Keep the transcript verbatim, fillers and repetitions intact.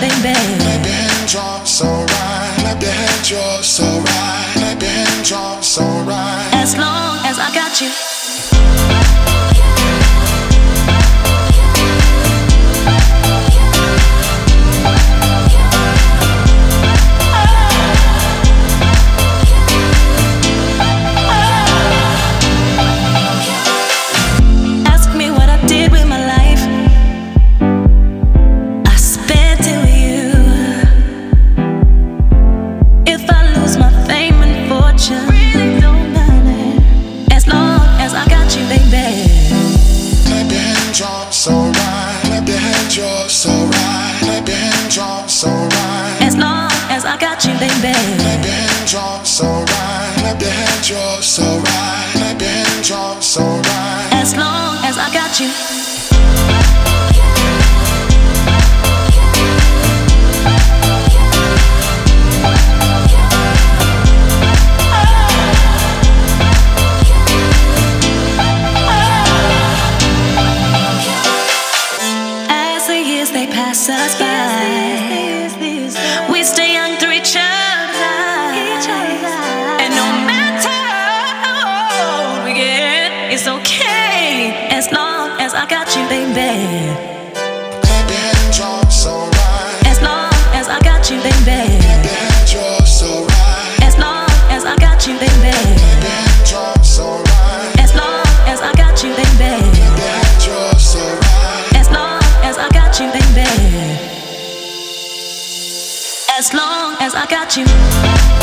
baby. Clap your hands, you're so right. Clap your hands, you're so right. Clap your hands, you're so right. As long as I got you. So right, clap your hands, you're so right. Clap your hands, you're so right. As long as I got you, baby. Clap your hands, you're so right. Clap your hands, you're so right. Clap your hands, you're so right. As long as I got you. They pass us by. We stay young through each other's eyes. And no matter how old we get, it's okay as long as I got you, baby. Clap your hands, you're so right. As long as I got you, baby. Clap your hands, you're so right. As long as I got you, baby. Clap your hands, you're so right. As long as I got you, baby. Clap your hands, you're so right. As long as I got you, baby. As long as I got you.